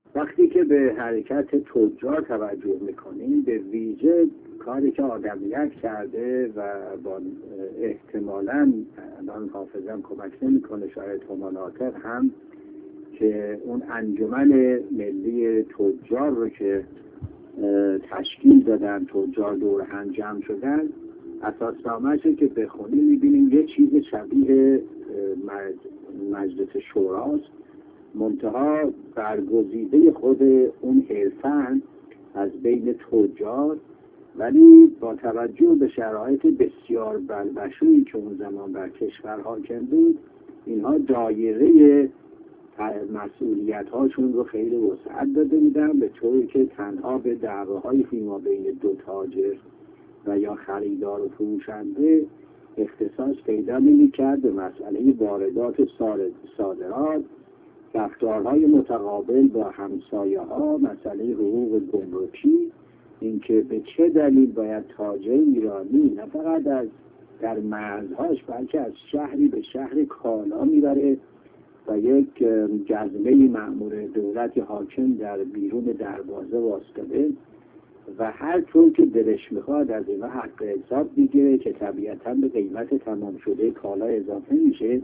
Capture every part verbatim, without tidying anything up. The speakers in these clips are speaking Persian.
وقتی که به حرکت تجار توجه میکنیم، به ویژه کاری که آدمیت کرده و با احتمالاً الان حافظم کمک نمیکنه، شاید هماناتر هم که اون انجمن ملی تجار رو که تشکیل دادن، تجار دور هم جمع شدن، اساسنامه‌اش که بخونیم میبینیم یه چیز شبیه مجلس شوراست، منتها برگزیده خود اون حرفن از بین تجار، ولی با توجه به شرایط بسیار بلبشویی که اون زمان بر کشور حاکم بود، اینها دایره مسئولیت هاشون رو خیلی وسعت داده بودن، به طوری که تنها به دعواهای فیما بین دو تاجر و یا خریدار و فروشنده اختصاص پیدا نمی‌کرد به مسئله واردات و صادرات، رفتارهای متقابل با همسایه ها، مسئله حقوق گمرکی، اینکه به چه دلیل باید تاجر ایرانی نه فقط از در مرزهاش بلکه از شهری به شهر کالا میبره و یک جزمه مأمور دولت حاکم در بیرون دروازه واسطه و هر طور که دلش میخواد از اینا حق حساب میگیره که طبیعتا به قیمت تمام شده کالا اضافه میشه.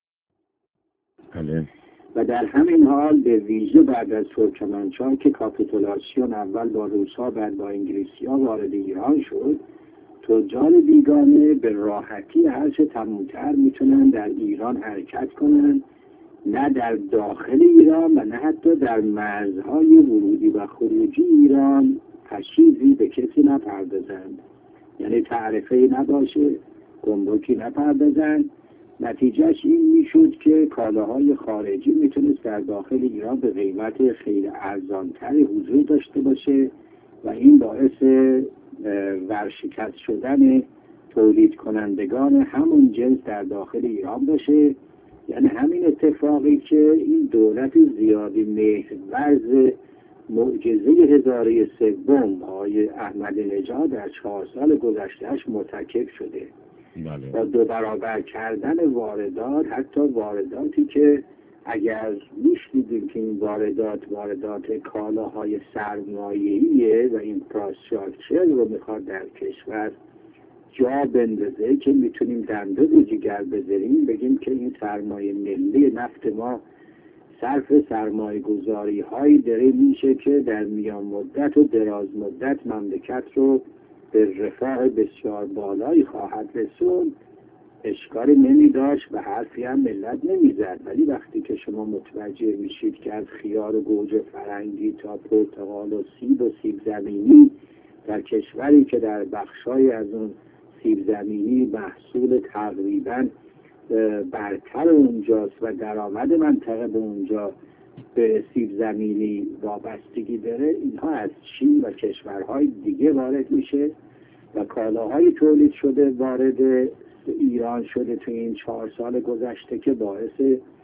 بله. و در همین حال به ویژه بعد از ترکمنچای که کاپیتولاسیون اول با روس‌ها بعد با انگلیسی‌ها وارد ایران شد، تجار بیگانه به راحتی هرچه تمومتر میتونن در ایران حرکت کنن، نه در داخل ایران و نه حتی در مرزهای ورودی و خروجی ایران تشریفی به کسی نپردازند، یعنی تعرفه نباشه، گمرکی نپردازند. نتیجهش این میشد که کالاهای خارجی میتونست در داخل ایران به قیمت خیلی ارزانتری حضور داشته باشه و این باعث ورشکست شدن تولید کنندگان همون جنس در داخل ایران باشه. یعنی همین اتفاقی که این دولت زیادی مهرورز معجزه هزاره سوم آقای احمد نژاد در چهار سال گذشتهش مرتکب شده. بله. با دو برابر کردن واردات، حتی وارداتی که اگر میشنیدیم که این واردات واردات کالاهای سرمایه‌ایه و این پراسچارچر رو میخواد در کشور جا بندازه که میتونیم دنده و جگر بذاریم، بگیم که این سرمایه ملی نفت ما صرف سرمایه گذاری هایی داره میشه که در میان مدت و دراز مدت مملکت رو به رفاه بسیار بالایی خواهد رسوند، اشکالی نمی داشت و حرفی هم ملت نمی زد. ولی وقتی که شما متوجه میشید که از خیار و گوجه فرنگی تا پرتقال و سیب و سیب زمینی در کشوری که در بخشای از اون سیب زمینی محصول تقریباً برتر اونجاست و درآمد منطقه به اونجا به سیب زمینی وابستگی داره، اینها از چین و کشورهای دیگه وارد میشه و کالاهای تولید شده وارد ایران شده تو این چهار سال گذشته که باعث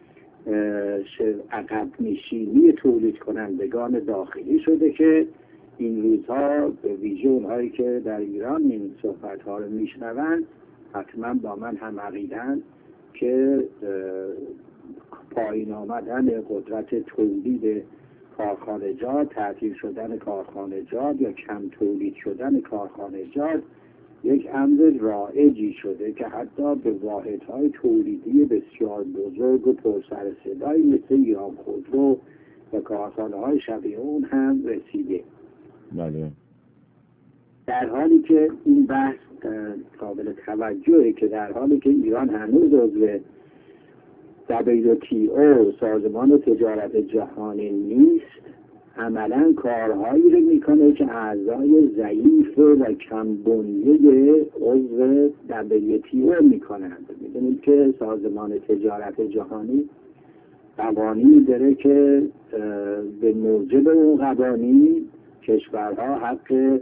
عقب نشینی تولید کنندگان داخلی شده که این روزها به ویژه اونهایی که در ایران این صحبت ها رو میشنوند حتما با من هم عقیدن که پایین آمدن قدرت تولید کارخانجات، تعطیل شدن کارخانجات یا کم تولید شدن کارخانجات یک امر رایجی شده که حتی به واحدهای تولیدی بسیار بزرگ و پرسر صدایی مثل ایران خودرو و کارخانه‌های شبیه اون هم رسیده. بله. در حالی که این بحث قابل توجهه که در حالی که ایران هنوز عضو دبلیو تی او سازمان تجارت جهانی نیست، عملا کارهایی رو میکنه که اعضای ضعیف و کم بنیه عضو دبلیو تی او میکنند. میدونید که سازمان تجارت جهانی قوانینی داره که به موجب اون قوانین کشورها حق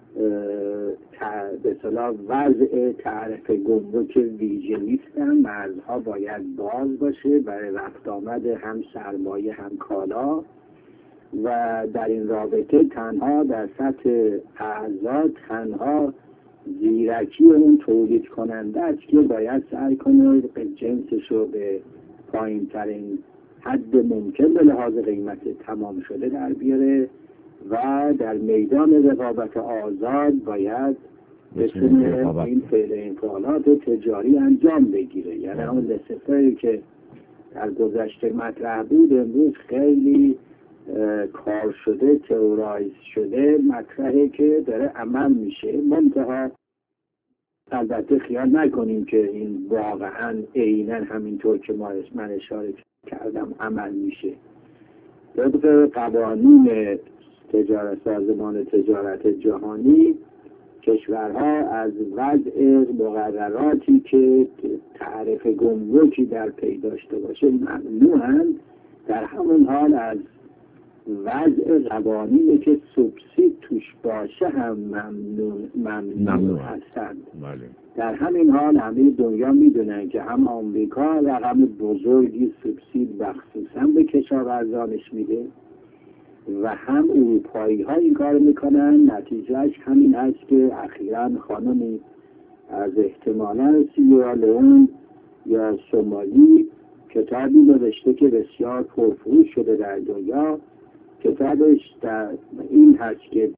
به اصطلاح وضع تعرفه گمرک ویژه نیستن، مرزها باید باز باشه برای رفت آمد هم سرمایه هم کالا و در این رابطه تنها در سطح اعضا تنها زیرکی اون تولید کننده است که باید سعی کنه جنسش رو به پایین ترین حد ممکن به لحاظ قیمت تمام شده در بیاره و در میدان رقابت آزاد باید بتونه این فعل انفعالات تجاری انجام بگیره. یعنی اون لسفری که در گذشته مطرح بود امروز خیلی کار شده، تئورایز شده، مطرحه که داره عمل میشه. منتها البته خیال نکنیم که این واقعا عیناً همینطور که ما من اشاره کردم عمل میشه. طبق قوانین تجارت سازمان تجارت جهانی کشورها از وضع مقرراتی که تعرفه گمرکی در پی داشته باشه ممنوعند، در همون حال از وضع قوانینی که سوبسید توش باشه هم ممنوع ممنوع هستند. در همین حال همه دنیا میدونن که هم آمریکا رقم بزرگی سوبسید مخصوصا به کشاورزانش میده و هم اروپایی ها این کار میکنن. نتیجهش همین هست که اخیراً خانمی از احتمالاً سیرالئون یا سومالی کتابی نوشته که بسیار پرفروش شده در دنیا. کتابش در این هست که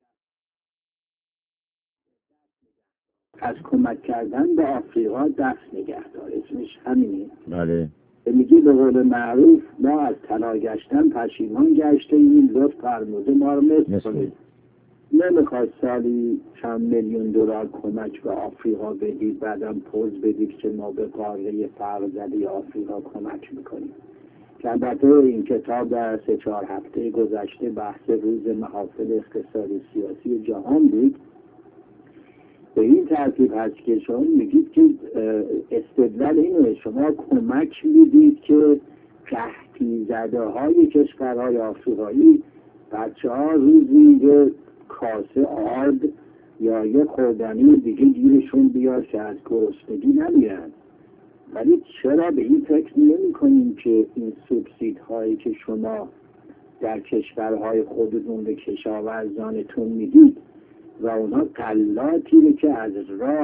از کمک کردن به آفریقا دست نگه داره، اسمش همینه. بله. میگه به قول معروف ما از طلا گشتن پشیمان گشته این لطف فرموده ما رو مثل کنید. نمیخواد سالی چند میلیون دلار کمک به آفریقا بدید بعدم پوز بدید که ما به قاره فرزده آفریقا کمک میکنیم. که البته این کتاب در سه چهار هفته گذشته بحث روز محافل اقتصادی سیاسی جهان بود. به این ترتیب هست که شما میگید که استدلال اینه شما کمک میدید که قحطی زده های کشورهای آفریقایی بچه ها روزی یه کاسه آرد یا یه خوردنی دیگه گیرشون بیاد که از گرسنگی نمیرن. ولی چرا به این فکر نمی کنیم که این سوبسید هایی که شما در کشورهای خودتون به کشاورزانتون میدید و اونا قلاتی که از راه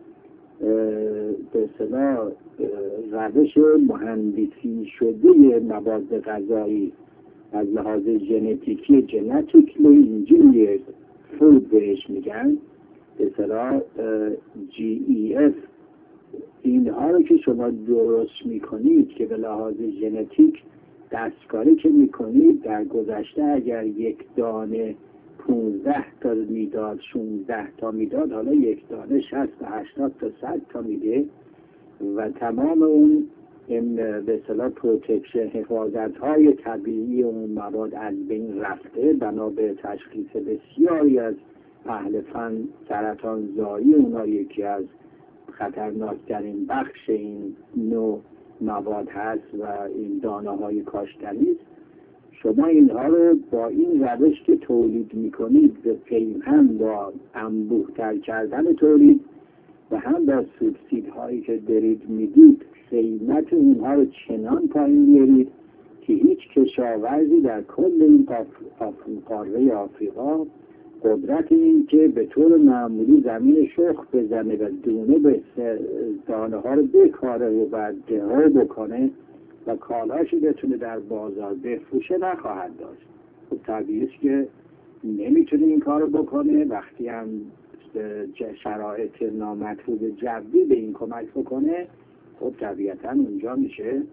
به اصطلاح روش مهندسی شده مواد غذایی از لحاظ ژنتیکی ژنتیکلی انجینیرد فود بهش میگن، به اصطلاح جی ای اف، اینها رو که شما درست میکنید که به لحاظ ژنتیک دستکاری که میکنید، در گذشته اگر یک دانه پونزده تا میداد، شونزده تا میداد، حالا یک دانه شصت تا هشتاد تا صد تا میده و تمام اون این به اصطلاح پروتکشن حفاظت های طبیعی اون مواد از بین رفته. بنا به تشخیص بسیاری از اهل فن سرطان زایی اونا یکی از خطرناکترین بخش این نوع مواد هست و این دانه های کاشتنی است. شما اینها رو با این روش که تولید میکنید به پیوند با انبوه‌تر کردن تولید و هم با سوبسید هایی که دارید میدید قیمت اونها رو چنان پایین میارید که هیچ کشاورزی در کل این قاره آفریقا قدرت این که به طور معمولی زمین شخم بزنه و دونه به دانه ها رو بکاره و بعد دهه بکنه و کالاشی بتونه در بازار بفروشه نخواهد داشت. خب طبیعیه که نمیتونه این کار رو بکنه. وقتی هم شرایط نامطلوب جوی به این کمک بکنه، خب طبیعتا اونجا میشه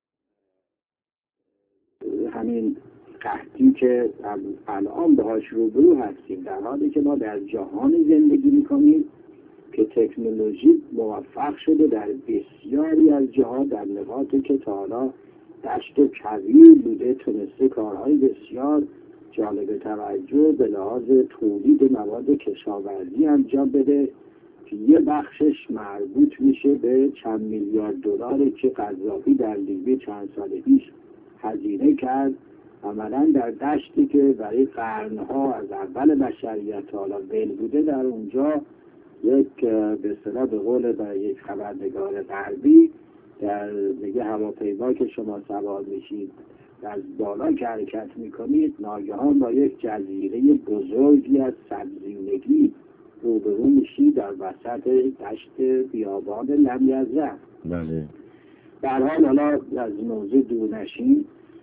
همین قحطی که الان باهاش روبرو هستیم، در حالی که ما در جهانی زندگی میکنیم که تکنولوژی موفق شده در بسیاری از جهات در نقاطی که تا حالا دشت و کویر بوده تونسته کارهای بسیار جالب توجه به لحاظ تولید مواد کشاورزی انجام بده که یه بخشش مربوط میشه به چند میلیارد دلاری که قذافی در لیبی چند سال پیش هزینه کرد. عملا در دشتی که برای قرنها از اول بشریت حالا ول بوده، در اونجا یک به اصطلاح به قول برای یک خبرنگار غربی در میگه هواپیما که شما سوار میشید از بالا که حرکت میکنید ناگهان با یک جزیره بزرگی از سبزینگی روبرو میشید در وسط دشت بیابان لمیزرع. بله. در حال حالا از موضوع دور نشیم،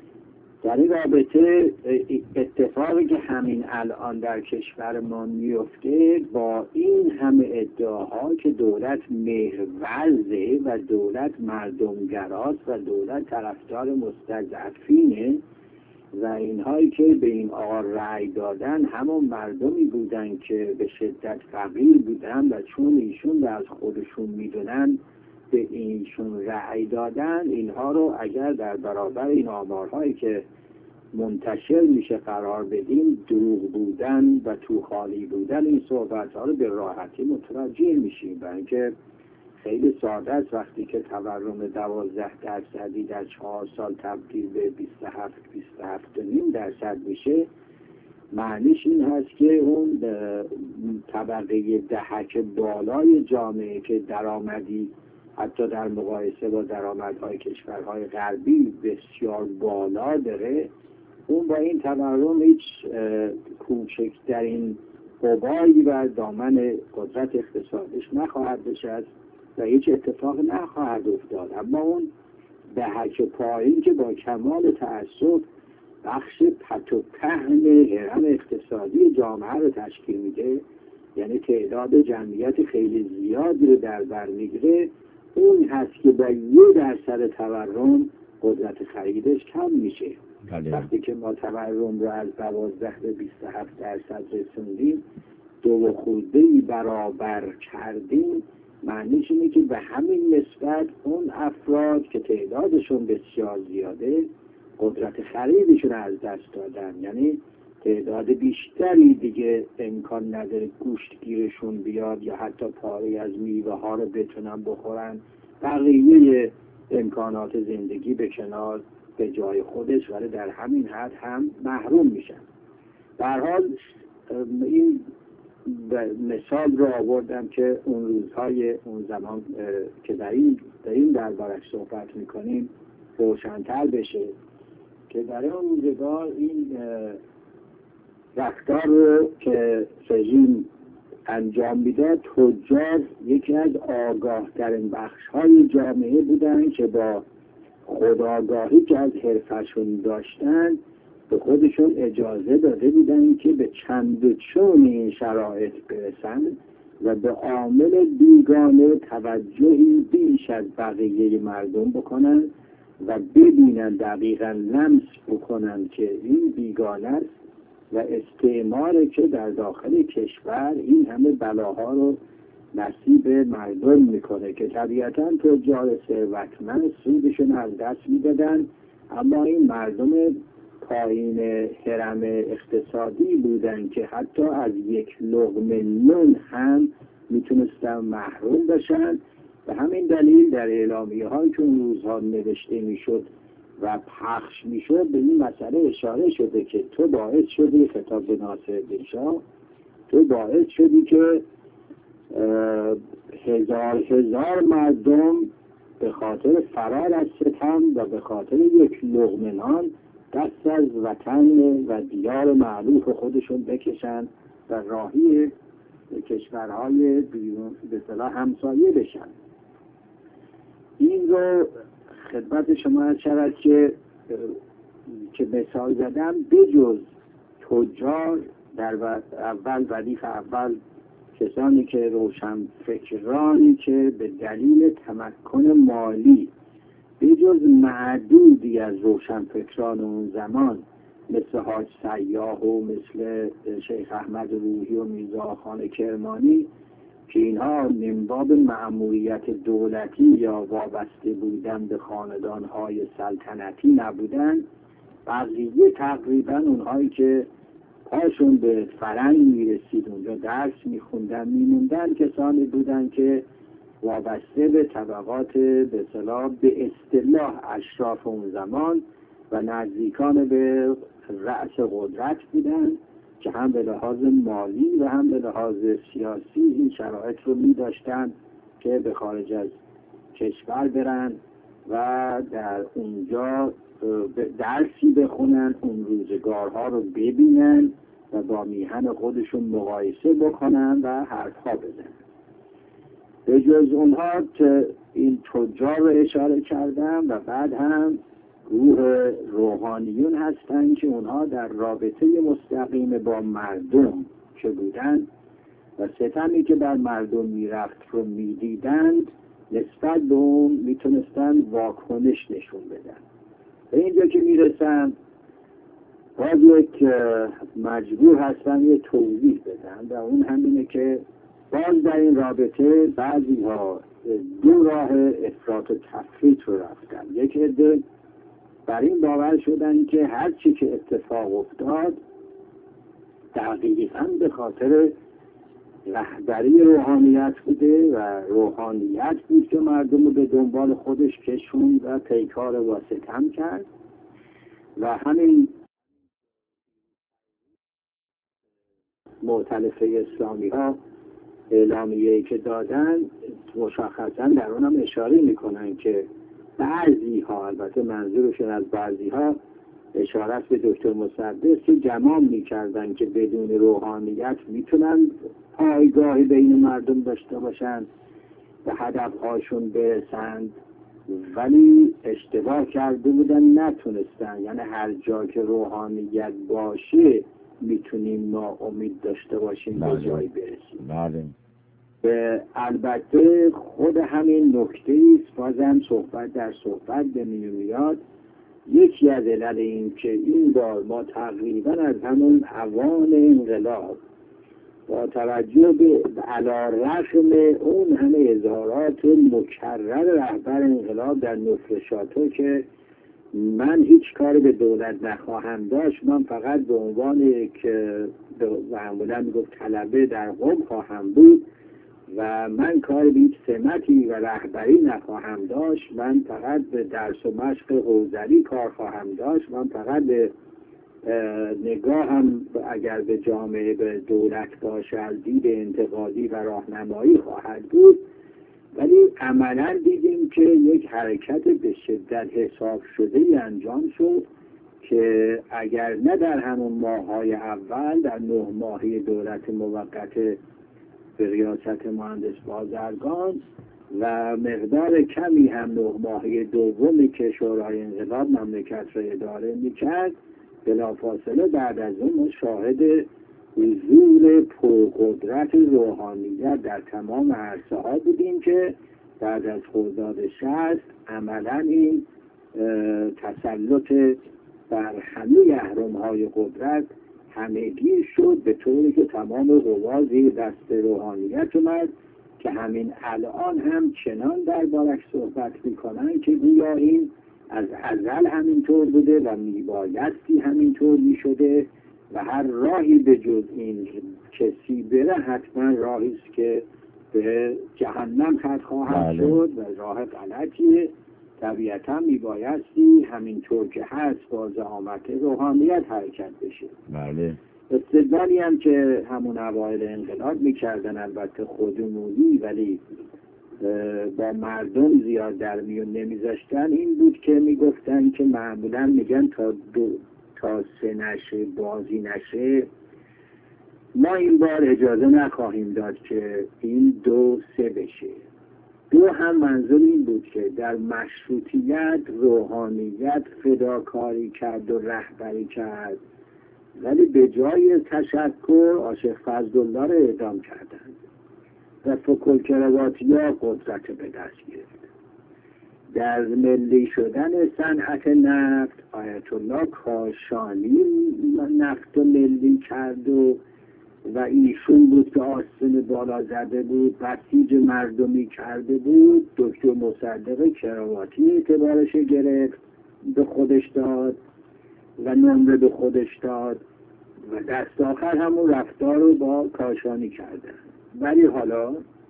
در این رابطه اتفاقی که همین الان در کشور ما میفته، با این همه ادعاها که دولت مهرورزه و دولت مردمگراست و دولت طرفدار مستضعفینه و اینهایی که به این آقا رأی دادن همون مردمی بودن که به شدت فقیر بودن و چون ایشون رو از خودشون میدونن به ایشون رأی دادن، اینها رو اگر در برابر این آمارهایی که منتشر میشه قرار بدیم، دروغ بودن و تو خالی بودن این صحبت ها رو به راحتی متوجه میشیم. برای اینکه خیلی ساده است وقتی که تورم دوازده درصدی در چهار سال تبدیل به بیست و هفت بیست و هفت و نیم درصد میشه، معنیش این هست که اون طبقه دهک بالای جامعه که درآمدی حتی در مقایسه با درآمدهای کشورهای غربی بسیار بالا داره، اون با این تورم هیچ کوچکترین غباری بر دامن قدرت اقتصادش نخواهد نشست و هیچ اتفاق نخواهد افتاد. اما اون دهک پایین که با کمال تأسف بخش پت و پهن هرم اقتصادی جامعه رو تشکیل میده، یعنی تعداد جمعیت خیلی زیادی رو در بر میگیره، اون هست که با یه درصد تورم قدرت خریدش کم میشه. بله. وقتی که ما تورم رو از دوازده به بیست و هفت درصد رسوندیم، دو خورده‌ای برابر کردیم، معنیش اینه که به همین نسبت اون افراد که تعدادشون بسیار زیاده قدرت خریدشون از دست دادن، یعنی تعداد بیشتری دیگه امکان نداره گوشت گیرشون بیاد یا حتی پاره از میوه ها رو بتونن بخورن، بقیه امکانات زندگی به کنار به جای خودش، ولی در همین حد هم محروم میشن. در حال این مثال رو آوردم که اون روزهای اون زمان که در این در این دربارش صحبت میکنیم روشن‌تر بشه که در اون روزگار این رفتار رو که رژیم انجام میداد، تجار یکی از آگاه ترین بخش های جامعه بودن که با خودآگاهی که از حرفشون داشتن به خودشون اجازه داده بودن که به چند و چون این شرایط برسن و به عامل بیگانه توجهی بیش از بقیه مردم بکنن و ببینن، دقیقا لمس بکنن که این بیگانه است و استعماره که در داخل کشور این همه بلاها رو نصیب مردم میکنه که طبیعتا تجار ثروتمند سودشون از دست میدادن، اما این مردم پایین هرم اقتصادی بودن که حتی از یک لقمه نون هم میتونستن محروم بشن. به همین دلیل در اعلامیه هایی که اون روزها نوشته میشد و پخش میشد به این مسئله اشاره شده که تو باعث شدی، خطاب به ناصرالدین شاه، تو باعث شدی که هزار هزار مردم به خاطر فرار از ستم و به خاطر یک لقمه نان دست از وطن و دیار معروف خودشون بکشن و راهی کشورهای بیرون به اصطلاح همسایه بشن. این رو خدمت شما عرض شود که که مثال زدم، بجز تجار در اول ردیف اول کسانی که روشن فکرانی که به دلیل تمکن مالی بجز معدودی از روشن فکران اون زمان مثل حاج سیاح و مثل شیخ احمد روحی و میرزا خان کرمانی که اینها منباب مأموریت دولتی یا وابسته بودن به خاندانهای سلطنتی نبودن، بقیه تقریبا اونهایی که پاشون به فرنگ میرسید اونجا درس میخوندن میموندن، کسانی بودن که وابسته به طبقات به اصطلاح به اصطلاح اشراف اون زمان و نزدیکان به رأس قدرت بودن که هم به لحاظ مالی و هم به لحاظ سیاسی این شرایط رو می داشتن که به خارج از کشور برن و در اونجا درسی بخونن، اون روزگارها رو ببینن و با میهن خودشون مقایسه بکنن و حرفها بزنن. به جز اونها که این تجار رو اشاره کردم و بعد هم گروه روحانیون هستن که اونها در رابطه مستقیم با مردم که بودن و ستمی که بر مردم میرفت رو میدیدند نسبت به اون میتونستن واکنش نشون بدن. به اینجا که میرسن باید یک مجبور هستن یه توضیح بدن و اون همینه که باز در این رابطه بعضی ها دو راه افراط و تفریط رو رفتن. یک عده بر این باور شدن که هر چی که اتفاق افتاد دقیقاً به خاطر رهبری روحانیت بوده و روحانیت بود که مردم رو به دنبال خودش کشوند و پیکار و ستم کرد و همین مؤتلفه اسلامی ها اعلامیه‌ای که دادن مشخصا در اونم اشاره میکنن که بعضی ها، البته منظورشون از بعضی ها اشارت به دکتر مصدق که گمان میکردن که بدون روحانیت میتونن پایگاهی بین مردم داشته باشن و هدفهاشون برسند، ولی اشتباه کرده بودن، نتونستن. یعنی هر جا که روحانیت باشه میتونیم ما امید داشته باشیم به جایی برسیم. بله. البته خود همین نکته است، بازم صحبت در صحبت به میاد. یکی از علل این که این بار ما تقریبا از همون اوان انقلاب با توجه به علی‌رغم اون همه اظهارات مکرر رهبر انقلاب در نفرشاتو که من هیچ کاری به دولت نخواهم داشت، من فقط به عنوان یک معمولا میگفت طلبه در قم خواهم بود و من کار به هیچ سمتی و رهبری نخواهم داشت، من فقط به درس و مشق حوزری کار خواهم داشت، من فقط به نگاهم اگر به جامعه به دولت باشه از دید انتقادی و راهنمایی خواهد بود. ولی عملا دیدیم که یک حرکت به شدت حساب شده ای انجام شد که اگر نه در همون ماه‌های اول، در نه ماهی دولت موقت به ریاست مهندس بازرگان و مقدار کمی هم نه ماهی دومی که شورای انقلاب مملکت را اداره میکرد، بلافاصله بعد از اون شاهد حضور پرقدرت روحانیت در تمام عرصه ها بودیم که بعد از خرداد شصت عملا این تسلط بر همه اهرم های قدرت همگیر شد، به طوری که تمام قوا زیر دست روحانیت اومد که همین الان هم چنان دربارش صحبت میکنن که گویا این از ازل همینطور بوده و میبایستی همینطور میشده و هر راهی به جز این کسی بره حتما راهی است که به جهنم خط خواهد شد و راه غلطیه. طبیعتا میبایستی همینطور که هست با زعامت روحانیت حرکت بشه. بله. استدلالی هم که همون اوایل انقلاب میکردن، البته خودمونی ولی با مردم زیاد در میون نمیذاشتن، این بود که میگفتن که معمولا میگن تا دو تا سه نشه بازی نشه ما این بار اجازه نخواهیم داد که این دو سه بشه. دو هم منظور این بود که در مشروطیت روحانیت فداکاری کرد و رهبری کرد، ولی به جای تشکر عاشق فضلالله را اعدام کردند و فکر کرواتیا قدرت به دست گرفت. در ملی شدن صنعت نفت آیت الله کاشانی نفت ملی کرد و و ایشون بود که آستین بالا زده بود، بسیج مردمی کرده بود. دکتر مصدق کراواتی اعتبارش گرفت، به خودش داد و نمره به خودش داد و دست آخر همون رفتار رو با کاشانی کردن. ولی حالا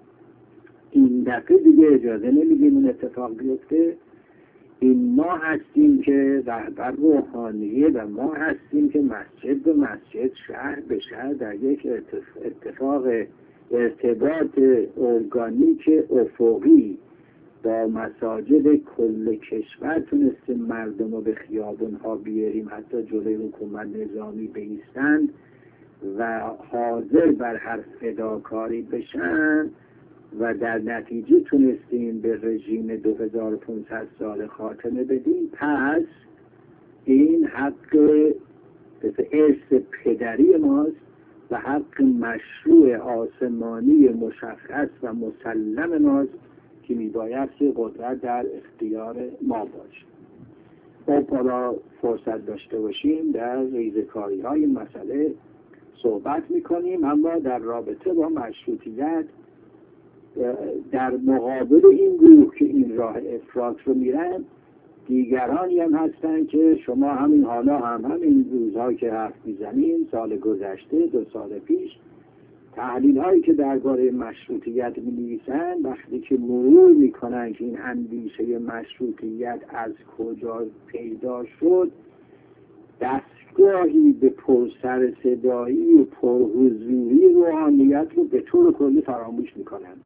این دفعه دیگه اجازه نمیدیم اون اتفاق بیفته. این ما هستیم که رهبر روحانیه و ما هستیم که مسجد به مسجد، شهر به شهر در یک اتفاق ارتباط ارگانیک افقی با مساجد کل کشور تونستیم مردم رو به خیابونها بیاریم، حتی جلوی حکومت نظامی بایستند و حاضر بر هر فداکاری بشن و در نتیجه تونستیم به رژیم دو هزار و پانصد سال خاتمه بدیم، پس این حق ارث پدری ماست و حق مشروع آسمانی مشخص و مسلم ماست که میبایستی قدرت در اختیار ما باشه. خب حالا فرصت داشته باشیم در ریزکاری های مسئله صحبت میکنیم، اما در رابطه با مشروطیت در مقابل این گروه که این راه افراط رو میرن، دیگرانی هم هستن که شما همین حالا هم همین روزها که حرف میزنیم، سال گذشته، دو سال پیش، تحلیل هایی که درباره مشروطیت می‌نویسن، وقتی که مرور میکنن که این اندیشه مشروطیت از کجا پیدا شد، دستگاهی به پرسر صدایی و پرحضوری روحانیت رو به طور کلی فراموش میکنن.